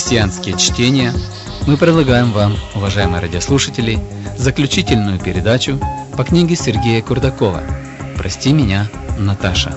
«Христианские чтения» мы предлагаем вам, уважаемые радиослушатели, заключительную передачу по книге Сергея Курдакова «Прости меня, Наташа».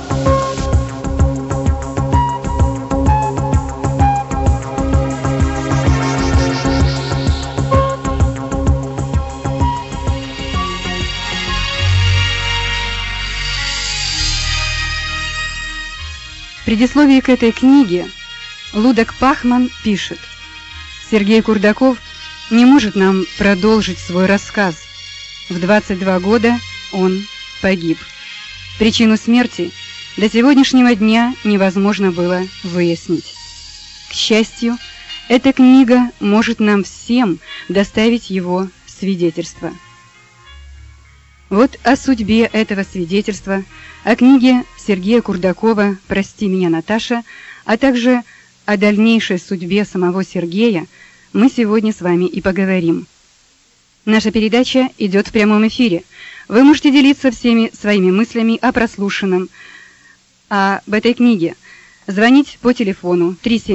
В предисловии к этой книге Лудок Пахман пишет: Сергей Курдаков не может нам продолжить свой рассказ. В 22 года он погиб. Причину смерти до сегодняшнего дня невозможно было выяснить. К счастью, эта книга может нам всем доставить его свидетельство. Вот о судьбе этого свидетельства, о книге Сергея Курдакова «Прости меня, Наташа», а также о дальнейшей судьбе самого Сергея мы сегодня с вами и поговорим. Наша передача идет в прямом эфире. Вы можете делиться всеми своими мыслями о прослушанном, об этой книге. Звонить по телефону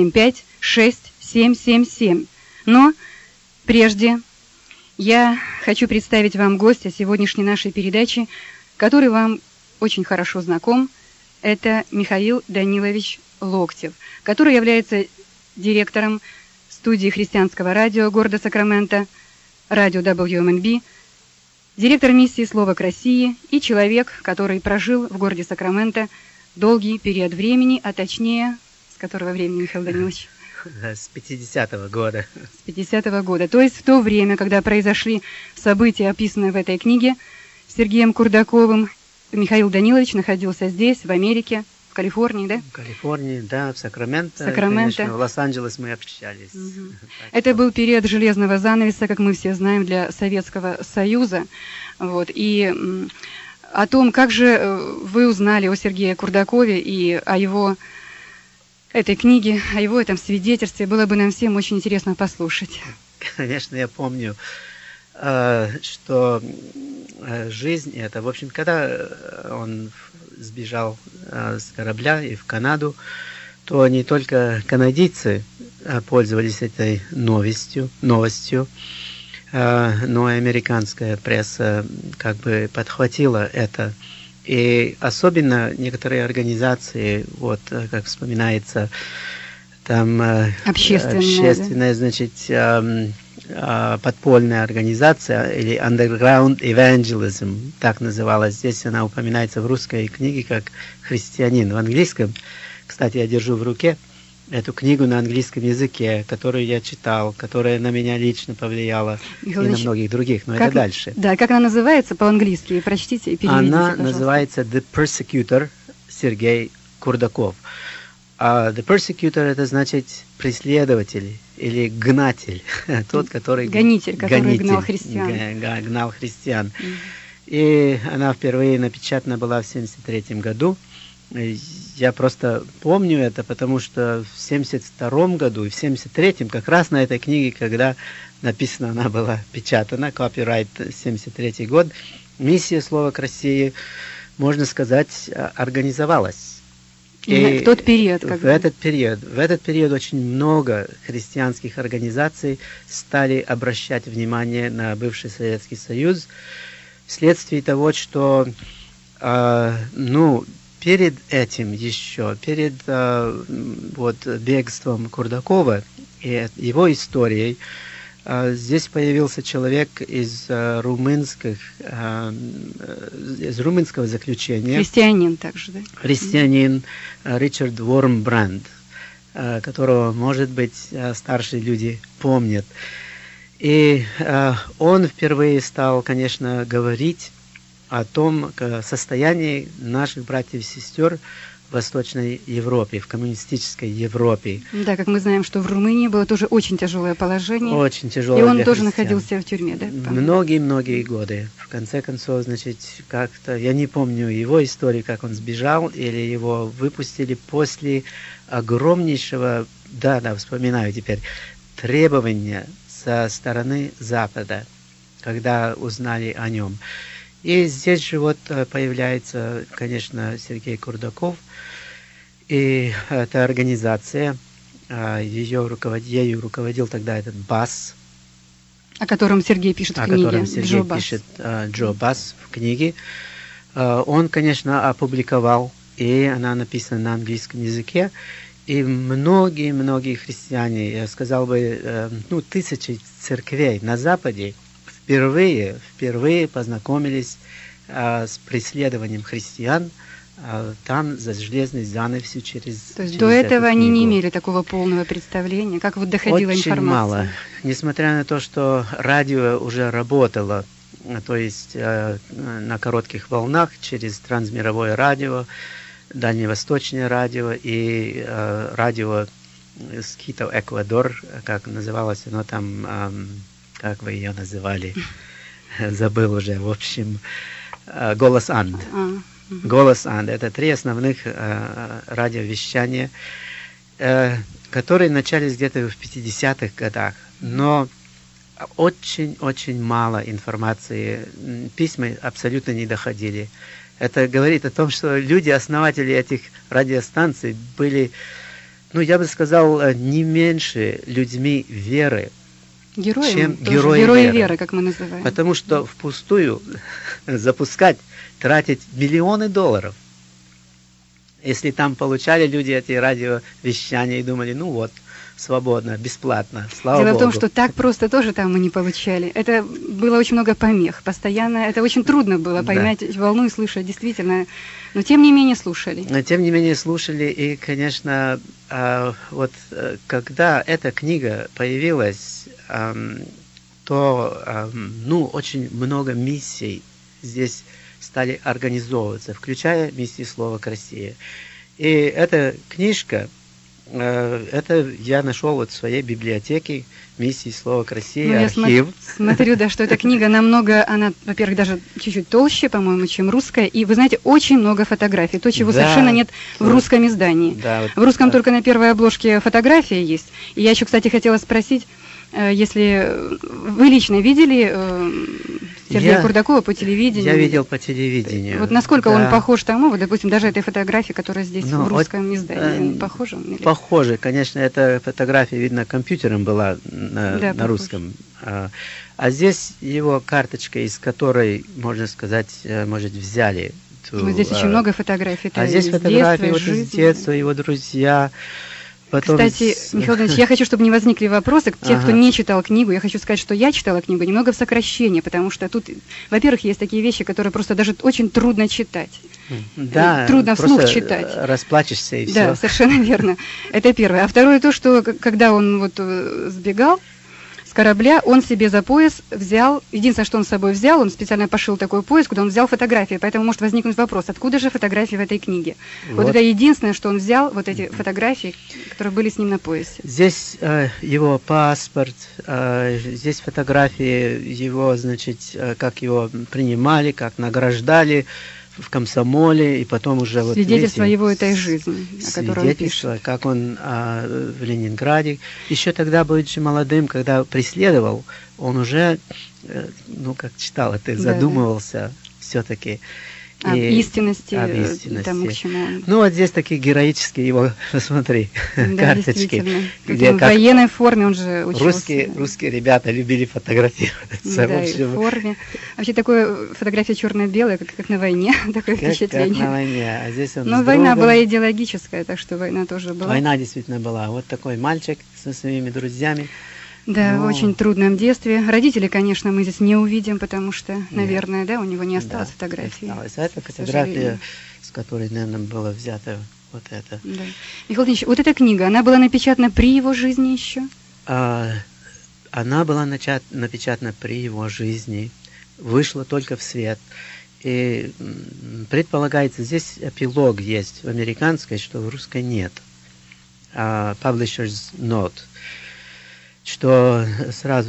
375-6777. Но прежде я хочу представить вам гостя сегодняшней нашей передачи, который вам очень хорошо знаком. Это Михаил Данилович Локтев, который является директором студии христианского радио города Сакраменто, радио WMNB, директор миссии «Слово к России» и человек, который прожил в городе Сакраменто долгий период времени, а точнее, с которого времени, Михаил Данилович? С 50-го года. С 50-го года. То есть в то время, когда произошли события, описанные в этой книге Сергеем Курдаковым, Михаил Данилович находился здесь, в Америке, в Калифорнии, да? В Калифорнии, да, в Сакраменто. Конечно, в Лос-Анджелес мы общались. Угу. Это был период железного занавеса, как мы все знаем, для Советского Союза. Вот. И о том, как же вы узнали о Сергее Курдакове и о его этой книге, о его этом свидетельстве, было бы нам всем очень интересно послушать. Конечно, я помню, что жизнь это, в общем, когда он сбежал с корабля и в Канаду, то не только канадийцы пользовались этой новостью, но и американская пресса как бы подхватила это. И особенно некоторые организации, вот как вспоминается, там общественная, значит, подпольная организация или Underground Evangelism, так называлась. Здесь она упоминается в русской книге как «Христианин». В английском, кстати, я держу в руке эту книгу на английском языке, которую я читал, которая на меня лично повлияла, и на многих других, но это дальше. Да, как она называется по-английски? Прочтите и переведите, она пожалуйста. Называется «The Persecutor» Сергей Курдаков. А «The Persecutor» это значит преследователь или гнатель, тот, который... Гонитель, который гнал христиан. Гнал христиан. И она впервые напечатана была в 1973 году. Я просто помню это, потому что в 1972 году и в 1973 как раз на этой книге, когда написана она была печатана, copyright 1973 год, миссия «Слово к России», можно сказать, организовалась. И в тот период. В этот период очень много христианских организаций стали обращать внимание на бывший Советский Союз вследствие того, что перед этим еще, перед бегством Курдакова и его историей, здесь появился человек из румынского заключения. Христианин также, да? Христианин Ричард Вормбранд, которого, может быть, старшие люди помнят. И он впервые стал, конечно, говорить о том состоянии наших братьев и сестер в Восточной Европе, в коммунистической Европе. Да, как мы знаем, что в Румынии было тоже очень тяжелое положение. Очень тяжелое. И он тоже находился в тюрьме, да? Многие-многие годы. В конце концов, значит, как-то, я не помню его истории, как он сбежал, или его выпустили после огромнейшего, вспоминаю теперь, требования со стороны Запада, когда узнали о нем. И здесь же вот появляется, конечно, Сергей Курдаков, и эта организация ею руководил тогда этот Басс, О котором Сергей пишет в книге. О котором Сергей пишет Джо Басс в книге. Он, конечно, опубликовал, и она написана на английском языке. И многие христиане, я сказал бы, тысячи церквей на Западе впервые познакомились с преследованием христиан там за железной занавесью через. То есть до этого они не имели такого полного представления, как вот доходила очень информация? Мало. Несмотря на то, что радио уже работало, то есть на коротких волнах через трансмировое радио, дальневосточное радио и радио Скитов Эквадор, как называлось оно там, как вы ее называли, забыл уже, в общем, Голос Анд. Голос Анд. Это 3 основных радиовещания, которые начались где-то в 50-х годах, но очень мало информации, письма абсолютно не доходили. Это говорит о том, что люди, основатели этих радиостанций, были, я бы сказал, не меньше людьми веры, чем герои веры, как мы называем. Потому что впустую запускать, тратить миллионы долларов. Если там получали люди эти радиовещания и думали, свободно, бесплатно, слава Богу. Дело в том, что так просто тоже там мы не получали. Это было очень много помех. Постоянно, это очень трудно было поймать волну и слышать, действительно. Но тем не менее слушали. И, конечно, когда эта книга появилась, то, очень много миссий здесь стали организовываться, включая миссии «Слово к России». И эта книжка, это я нашел в своей библиотеке миссии «Слово к России», архив. Я смотрю, что эта книга намного, она, во-первых, даже чуть-чуть толще, по-моему, чем русская. И, вы знаете, очень много фотографий, то, чего совершенно нет в русском издании. В русском только на первой обложке фотография есть. И я еще, кстати, хотела спросить, если вы лично видели Сергея Курдакова по телевидению? Я видел по телевидению. Вот насколько он похож тому, допустим, даже этой фотографии, которая здесь в русском издании, похожа? Похоже, конечно, эта фотография, видно, компьютером была на русском. А здесь его карточка, из которой, можно сказать, взяли. Здесь очень много фотографий. А здесь фотографии из детства, его друзья. Потом... Кстати, Михаил Иванович, я хочу, чтобы не возникли вопросы. Те, кто не читал книгу, я хочу сказать, что я читала книгу немного в сокращении, потому что тут, во-первых, есть такие вещи, которые просто даже очень трудно читать. Да, трудно вслух читать. Расплачешься и все. Да, совершенно верно. Это первое. А второе то, что когда он сбегал с корабля, он себе за пояс взял, единственное, что он с собой взял, он специально пошил такой пояс, куда он взял фотографии, поэтому может возникнуть вопрос, откуда же фотографии в этой книге? Вот это единственное, что он взял, вот эти фотографии, которые были с ним на поясе. Здесь его паспорт, здесь фотографии его, как его принимали, как награждали в комсомоле, и потом уже свидетельство его этой жизни, о которой он пишет. Как он в Ленинграде. Еще тогда, будучи молодым, когда преследовал, он уже, как читал это, задумывался все-таки. Об истинности. Тому, к чему он... вот здесь такие героические его, посмотри, карточки. Где в военной форме он же учился. Русские ребята любили фотографироваться. Да, и в форме. Вообще такое фотография черно-белая, как на войне, такое впечатление. Как на войне. А здесь он Но война была идеологическая, так что война тоже была. Война действительно была. Вот такой мальчик со своими друзьями. Да, в очень трудном детстве. Родителей, конечно, мы здесь не увидим, потому что, наверное, у него не осталось фотографии. А это фотография, с которой, наверное, было взято вот это. Да. Михаил Ильич, вот эта книга, она была напечатана при его жизни еще? Она была напечатана при его жизни, вышла только в свет. И предполагается, здесь эпилог есть в американской, что в русской нет. Publisher's Note. Что сразу,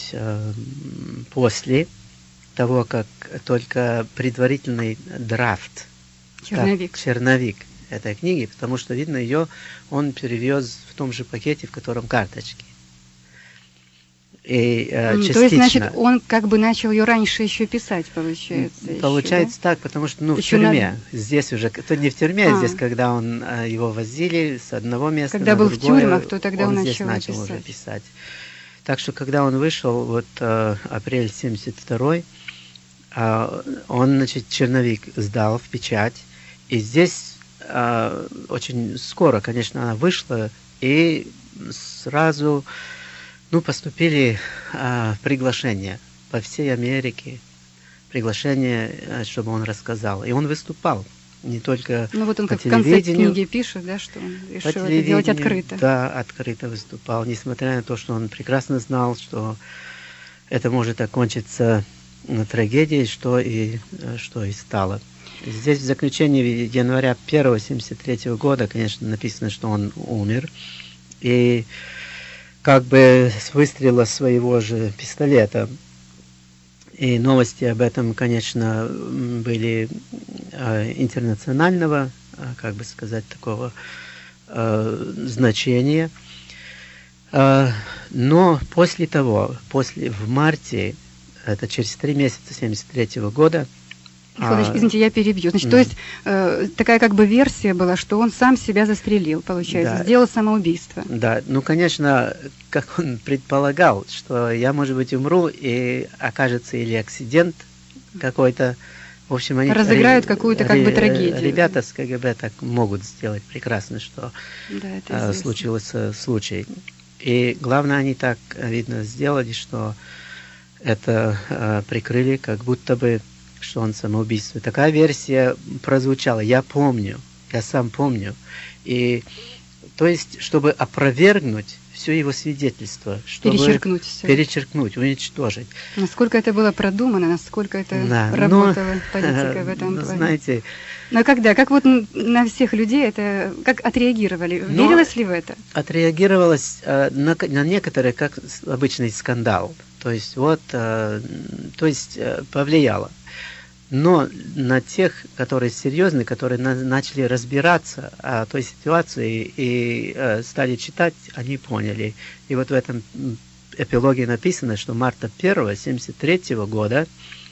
после того, как только предварительный драфт, черновик этой книги, потому что, видно, ее он перевез в том же пакете, в котором карточки. И частично. То есть, значит, он как бы начал ее раньше еще писать, получается. Получается еще, да? так, потому что, в еще тюрьме. Здесь уже, то не в тюрьме, здесь, когда его возили с одного места когда на был другое, в тюрьмах, то тогда он здесь начал писать. уже писать. Так что, когда он вышел, вот апрель 72-й, он, значит, черновик сдал в печать. И здесь очень скоро, конечно, она вышла, и сразу поступили приглашения по всей Америке, приглашения, чтобы он рассказал. И он выступал не только вот он по как в конце телевидению, книги пишет, да, что он решил это делать открыто. Да, открыто выступал, несмотря на то, что он прекрасно знал, что это может окончиться трагедией, что и стало. Здесь в заключении января 1973 года, конечно, написано, что он умер. И как бы с выстрела своего же пистолета. И новости об этом, конечно, были интернационального, как бы сказать, такого значения. Но после того, в марте, это через 3 месяца 1973 года, Михаил Ильич, извините, я перебью. Значит, то есть такая как бы версия была, что он сам себя застрелил, получается, да. Сделал самоубийство. Да, конечно, как он предполагал, что я, может быть, умру, и окажется или акцидент какой-то. В общем, они разыграют какую-то как бы трагедию. Ребята с КГБ так могут сделать прекрасно, что случился случай. И главное, они так, видно, сделали, что это прикрыли, как будто бы что он самоубийство. Такая версия прозвучала. Я сам помню. И то есть, чтобы опровергнуть все его свидетельство, чтобы перечеркнуть, уничтожить. Насколько это было продумано, насколько это работала политика в этом плане. Знаете, но как вот на всех людей это, как отреагировали? Верилось ли в это? Отреагировалось на некоторые, как обычный скандал. То есть, повлияло. Но на тех, которые серьезные, которые начали разбираться о той ситуации и стали читать, они поняли. И вот в этом эпилоге написано, что марта 1 1973 года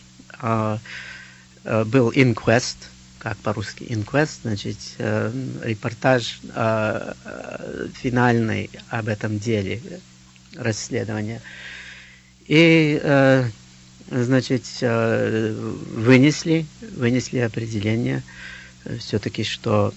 был инквест, как по-русски инквест, значит, репортаж финальный об этом деле, расследование. И значит, вынесли определение все-таки, что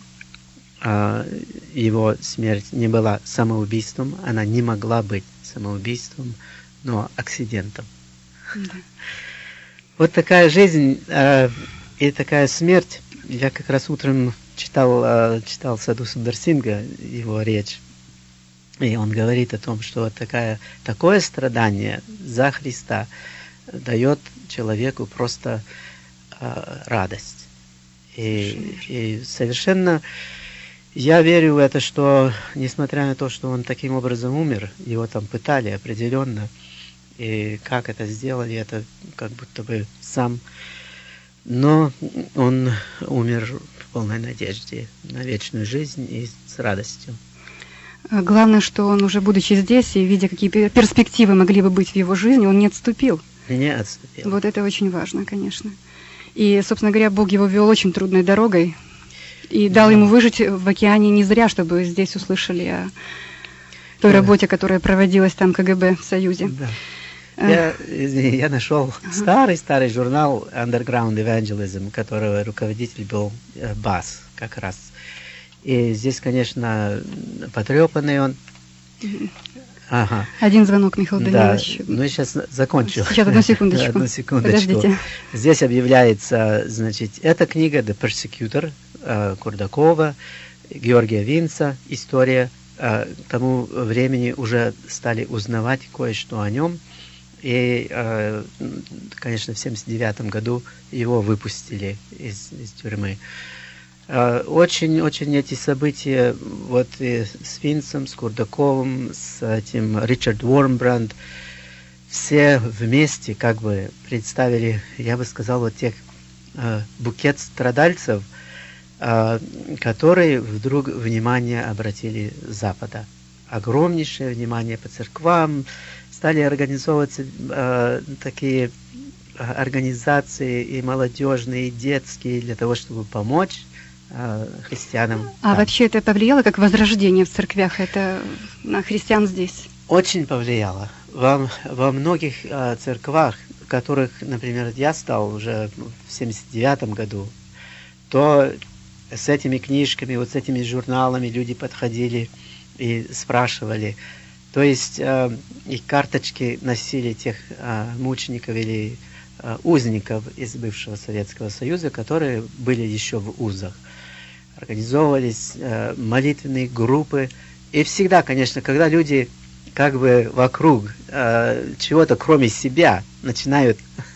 его смерть не была самоубийством, она не могла быть самоубийством, но акцидентом. Да. Вот такая жизнь и такая смерть. Я как раз утром читал Саду Сундар-Синга, его речь, и он говорит о том, что такое страдание за Христа дает человеку просто радость. И совершенно я верю в это, что несмотря на то, что он таким образом умер, его там пытали определенно, и как это сделали, это как будто бы сам, но он умер в полной надежде на вечную жизнь и с радостью. Главное, что он уже будучи здесь и видя, какие перспективы могли бы быть в его жизни, он не отступил. Не отступил. Вот это очень важно, конечно. И, собственно говоря, Бог его вел очень трудной дорогой и дал ему выжить в океане не зря, чтобы здесь услышали о той работе, которая проводилась там КГБ в Союзе. Да. Я нашел старый журнал Underground Evangelism, которого руководитель был Бас как раз. И здесь, конечно, потрепанный он. Ага. Один звонок, Михаил Данилович. Да, ну я сейчас закончу. Сейчас, одну секундочку. Одну секундочку. Подождите. Здесь объявляется, значит, эта книга The Persecutor Курдакова, Георгия Винца, история. К тому времени уже стали узнавать кое-что о нем. И, конечно, в 1979 году его выпустили из тюрьмы. Очень эти события вот и с Винцем, с Курдаковым, с этим Ричард Уормбранд, все вместе как бы представили, я бы сказал, вот тех букет страдальцев, которые вдруг внимание обратили Запада. Огромнейшее внимание по церквам, стали организовываться такие организации и молодежные, и детские, для того, чтобы помочь христианам. А вообще это повлияло как возрождение в церквях, это на христиан здесь? Очень повлияло. Во многих церквах, в которых, например, я стал уже в 79 году, то с этими книжками, вот с этими журналами люди подходили и спрашивали. То есть и карточки носили тех мучеников или узников из бывшего Советского Союза, которые были еще в узах. Организовывались молитвенные группы. И всегда, конечно, когда люди как бы вокруг чего-то кроме себя начинают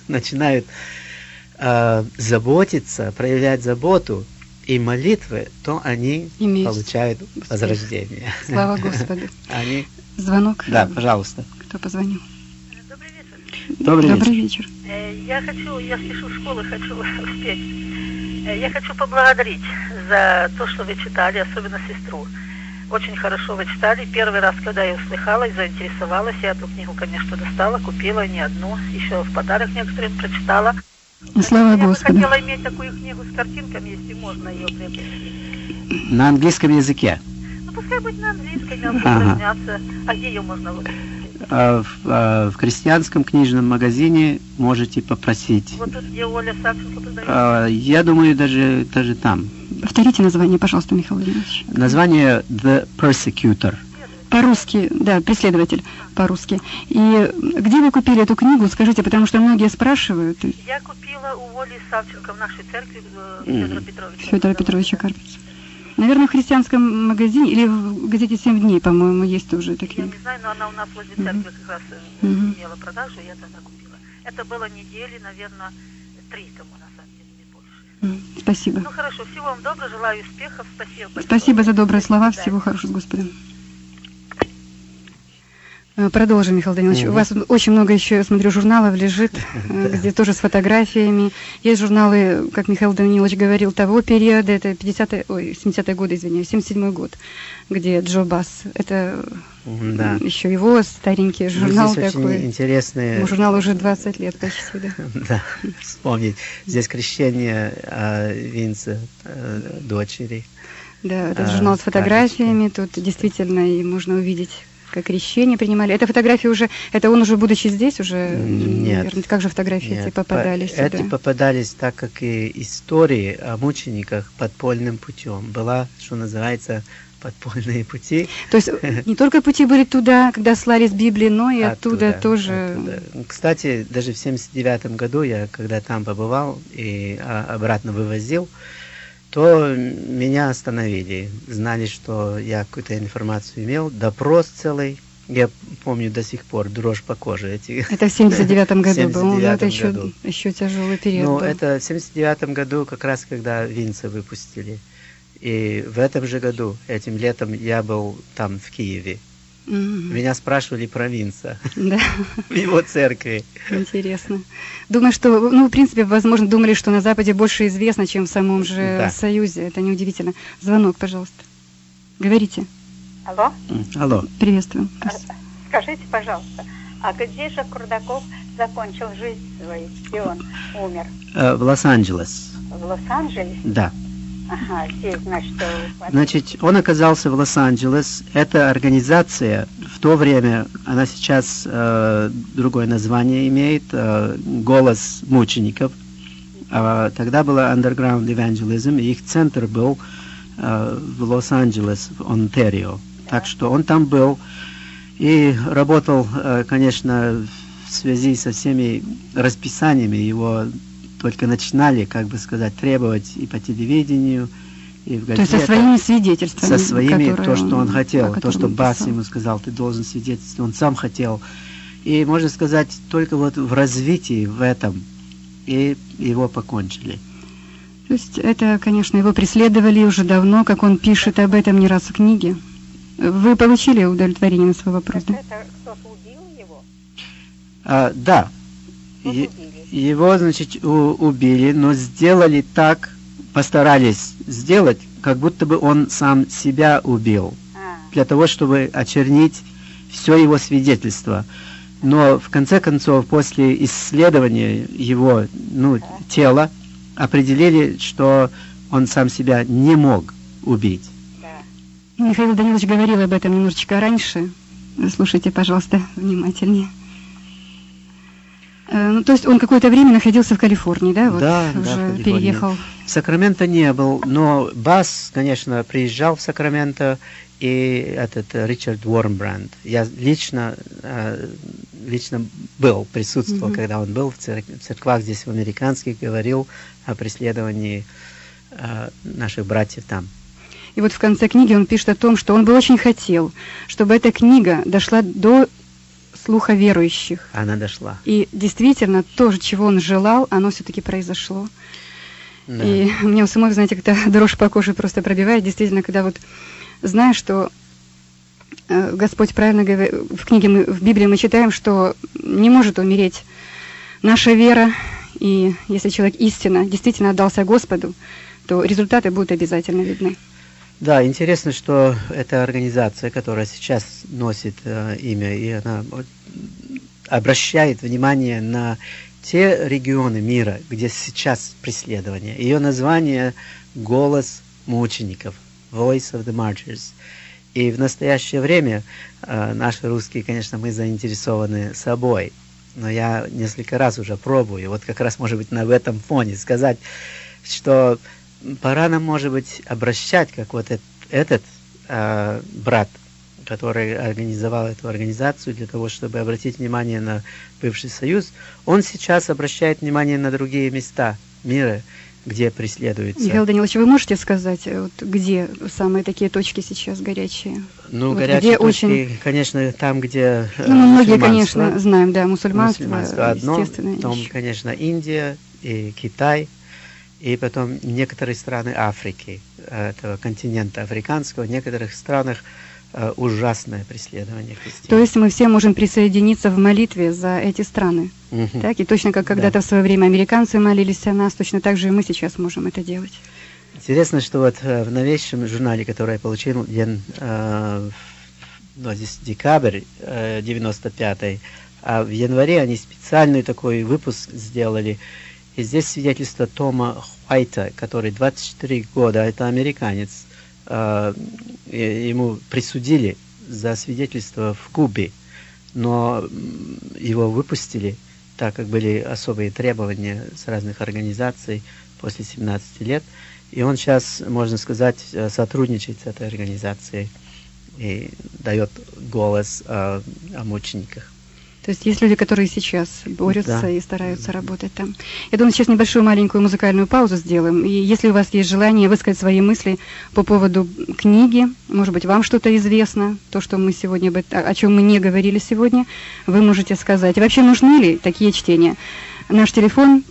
заботиться, проявлять заботу и молитвы, то они получают возрождение. Слава Господу. Звонок. Да, пожалуйста. Кто позвонил? Добрый вечер. Добрый вечер. Я спешу в школу, хочу успеть. Я хочу поблагодарить за то, что вы читали, особенно сестру. Очень хорошо вы читали. Первый раз, когда я услыхала и заинтересовалась, я эту книгу, конечно, достала, купила не одну, еще в подарок некоторым прочитала. Слава Господу. Я бы хотела иметь такую книгу с картинками, если можно ее приобрести. На английском языке? Ну, пускай будет на английском, я буду упражняться. А где ее можно выпустить? В крестьянском книжном магазине можете попросить. Вот тут, где Оля Савченко продает? Я думаю, даже там. Повторите название, пожалуйста, Михаил Владимирович. Название The Persecutor. По-русски, да, преследователь по-русски. И где вы купили эту книгу, скажите, потому что многие спрашивают. Я купила у Оли Савченко в нашей церкви Федора Петровича. Федора Петровича Карпица. Наверное, в христианском магазине или в газете «7 дней», по-моему, есть тоже эта книга. Я не знаю, но она у нас возле церкви как раз имела продажу, я тогда купила. Это было недели, наверное, 3 тому, на самом деле, не больше. Спасибо. Ну хорошо, всего вам доброго, желаю успехов, спасибо. Спасибо за добрые слова, всего хорошего, Господи. Продолжим, Михаил Данилович. У вас очень много еще, я смотрю, журналов лежит, где тоже с фотографиями. Есть журналы, как Михаил Данилович говорил, того периода, это 70-е годы, извиняюсь, 77-й год, где Джо Басс. Это еще его старенький журнал такой. Интересные... Журнал уже 20 лет почти, да. Да, вспомнить. Здесь крещение Винса, дочери. Да, этот журнал с фотографиями, тут действительно и можно увидеть, как крещение принимали. Это фотографии уже, это он уже будучи здесь уже? Нет. Наверное, как же фотографии эти попадались сюда? Эти попадались так, как и истории о мучениках подпольным путем. Была, что называется, подпольные пути. То есть не только пути были туда, когда слали с Библии, но и оттуда тоже. Оттуда. Кстати, даже в 79 году я, когда там побывал и обратно вывозил, то меня остановили. Знали, что я какую-то информацию имел. Допрос целый. Я помню до сих пор, дрожь по коже. Это в 79-м году был. Это еще тяжелый период был. Это в 79-м году, как раз когда Винса выпустили. И в этом же году, этим летом, я был там, в Киеве. Меня спрашивали про Винса. Да. В его церкви. Интересно. Думаю, что, в принципе, возможно, думали, что на Западе больше известно, чем в самом же Союзе. Это неудивительно. Звонок, пожалуйста. Говорите. Алло? Алло. Приветствую. Скажите, пожалуйста, а где же Курдаков закончил жизнь свою, где он умер? В Лос-Анджелес. В Лос-Анджелесе? Да. Ага, здесь, значит, он оказался в Лос-Анджелес. Эта организация в то время, она сейчас другое название имеет, «Голос мучеников». Тогда была Underground Evangelism, и их центр был в Лос-Анджелес, в Онтарио. Так что он там был и работал, конечно, в связи со всеми расписаниями. Его только начинали, как бы сказать, требовать и по телевидению, и в газетах. То есть со своими свидетельствами. Со своими, то, что он хотел, то, что Басс ему сказал, ты должен свидетельствовать, он сам хотел. И, можно сказать, только вот в развитии в этом и его покончили. То есть это, конечно, его преследовали уже давно, как он пишет об этом не раз в книге. Вы получили удовлетворение на свой вопрос, да? Это кто-то убил его? Да. Его, значит, убили, но сделали так, постарались сделать, как будто бы он сам себя убил, для того, чтобы очернить все его свидетельство. Но в конце концов, после исследования его тела, определили, что он сам себя не мог убить. Михаил Данилович говорил об этом немножечко раньше. Слушайте, пожалуйста, внимательнее. То есть он какое-то время находился в Калифорнии, да? Вот да, уже переехал. В Сакраменто не был, но Бас, конечно, приезжал в Сакраменто, и этот Ричард Уорнбранд. Я лично присутствовал, когда он был в церквах здесь, в американских, говорил о преследовании наших братьев там. И вот в конце книги он пишет о том, что он бы очень хотел, чтобы эта книга дошла до слуха верующих. Она дошла. И действительно, то, чего он желал, оно все-таки произошло. Да. И мне у самой, знаете, как-то дрожь по коже просто пробивает. Действительно, когда вот знаешь, что Господь правильно говорит, в Библии мы читаем, что не может умереть наша вера, и если человек истинно, действительно отдался Господу, то результаты будут обязательно видны. Да, интересно, что эта организация, которая сейчас носит имя, и она обращает внимание на те регионы мира, где сейчас преследование. Ее название «Голос мучеников», «Voice of the Martyrs». И в настоящее время наши русские, конечно, мы заинтересованы собой. Но я несколько раз уже пробую, вот как раз, может быть, на этом фоне сказать, что пора нам, может быть, обращать, как вот этот брат, который организовал эту организацию для того, чтобы обратить внимание на бывший Союз, он сейчас обращает внимание на другие места мира, где преследуется. Михаил Данилович, вы можете сказать, вот, где самые такие точки сейчас горячие? Ну, вот горячие точки, очень... конечно, там, где мы многие, конечно, знаем, да, мусульманство одно, естественно. Потом, конечно, Индия и Китай, и потом некоторые страны Африки, этого континента африканского, в некоторых странах ужасное преследование христиан. То есть мы все можем присоединиться в молитве за эти страны. Так? И точно как когда-то в свое время американцы молились о нас, точно так же и мы сейчас можем это делать. Интересно, что вот в новейшем журнале, который я получил, здесь декабрь 95-й, а в январе они специальный такой выпуск сделали. И здесь свидетельство Тома Хуайта, который 24 года, это американец, ему присудили за свидетельство в Кубе, но его выпустили, так как были особые требования с разных организаций после 17 лет. И он сейчас, можно сказать, сотрудничает с этой организацией и дает голос о мучениках. То есть есть люди, которые сейчас борются и стараются работать там. Я думаю, сейчас небольшую маленькую музыкальную паузу сделаем. И если у вас есть желание высказать свои мысли по поводу книги, может быть, вам что-то известно, то, что мы сегодня, о чем мы не говорили сегодня, вы можете сказать. И вообще, нужны ли такие чтения? Наш телефон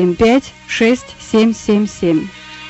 375-6777.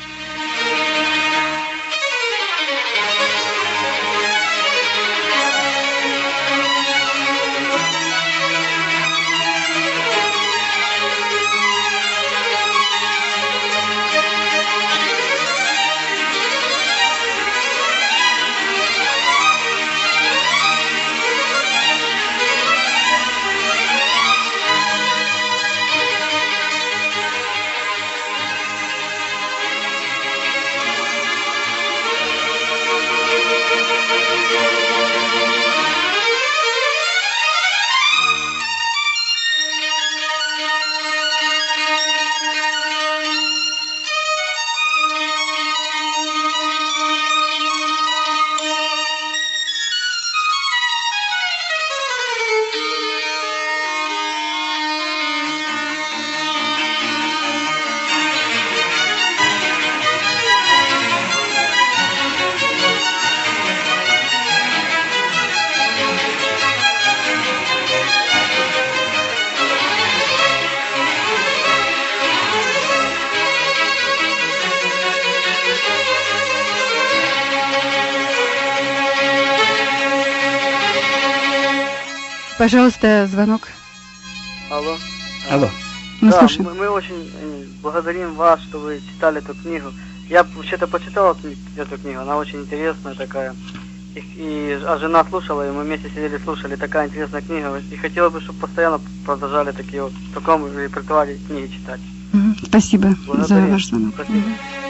Пожалуйста, звонок. Алло. Алло. Мы слушаем. Мы очень благодарим вас, что вы читали эту книгу. Я вообще-то почитал эту книгу, она очень интересная такая. А жена слушала, и мы вместе сидели, слушали. Такая интересная книга. И хотелось бы, чтобы постоянно продолжали такие вот в таком репертуаре книги читать. Спасибо Благодарю. за ваш звонок. Спасибо.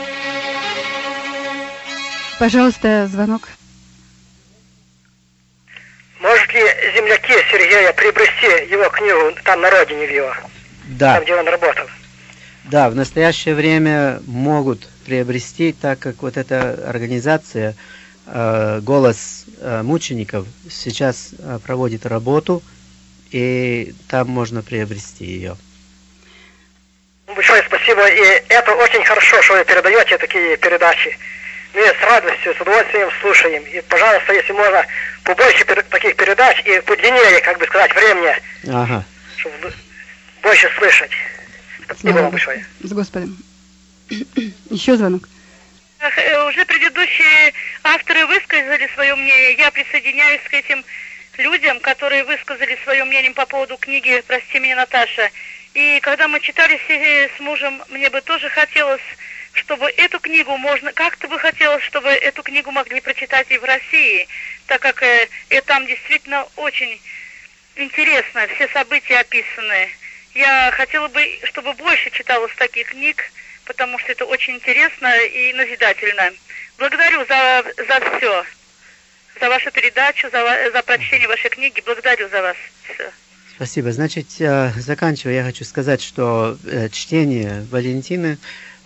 Пожалуйста, звонок. Может ли земляки Сергея приобрести его книгу там на родине в его, Да. там где он работал? Да, в настоящее время могут приобрести, так как вот эта организация «Голос мучеников» сейчас проводит работу, и там можно приобрести ее. Большое спасибо, и это очень хорошо, что вы передаете такие передачи. Мы с радостью, с удовольствием слушаем. И, пожалуйста, если можно, побольше таких передач и подлиннее, как бы сказать, времени, Ага. чтобы больше слышать. Спасибо вам большое. С Господом. Еще звонок. Уже предыдущие авторы высказали свое мнение. Я присоединяюсь к этим людям, которые высказали свое мнение по поводу книги «Прости меня, Наташа». И когда мы читали с мужем, мне бы тоже хотелось, чтобы эту книгу можно... Как-то бы хотелось, чтобы эту книгу могли прочитать и в России, так как там действительно очень интересно, все события описаны. Я хотела бы, чтобы больше читалось таких книг, потому что это очень интересно и назидательно. Благодарю за все, за вашу передачу, за прочтение вашей книги. Благодарю за вас. Все. Спасибо. Значит, заканчивая, я хочу сказать, что чтение Валентины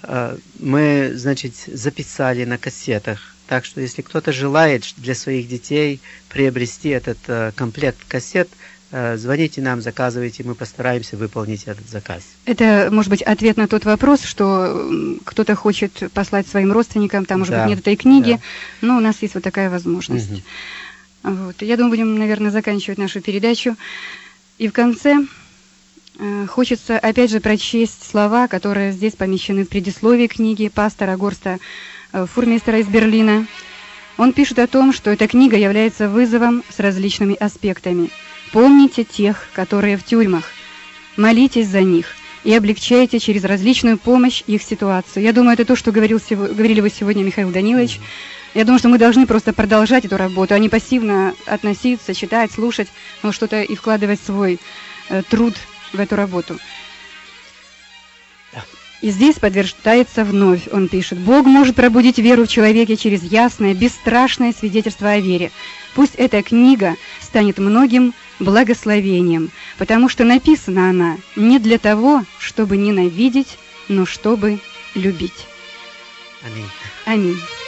мы, значит, записали на кассетах. Так что, если кто-то желает для своих детей приобрести этот комплект кассет, звоните нам, заказывайте, мы постараемся выполнить этот заказ. Это, может быть, ответ на тот вопрос, что кто-то хочет послать своим родственникам, там, может быть, нет этой книги, но у нас есть вот такая возможность. Вот. Я думаю, будем, наверное, заканчивать нашу передачу. И в конце хочется, опять же, прочесть слова, которые здесь помещены в предисловии книги пастора Горста Фурмейстера из Берлина. Он пишет о том, что эта книга является вызовом с различными аспектами. Помните тех, которые в тюрьмах, молитесь за них и облегчайте через различную помощь их ситуацию. Я думаю, это то, что говорили вы сегодня, Михаил Данилович. Я думаю, что мы должны просто продолжать эту работу, а не пассивно относиться, читать, слушать, но что-то и вкладывать свой труд в эту работу. И здесь подтверждается вновь, он пишет: Бог может пробудить веру в человеке через ясное, бесстрашное свидетельство о вере. Пусть эта книга станет многим благословением, потому что написана она не для того, чтобы ненавидеть, но чтобы любить. Аминь. Аминь.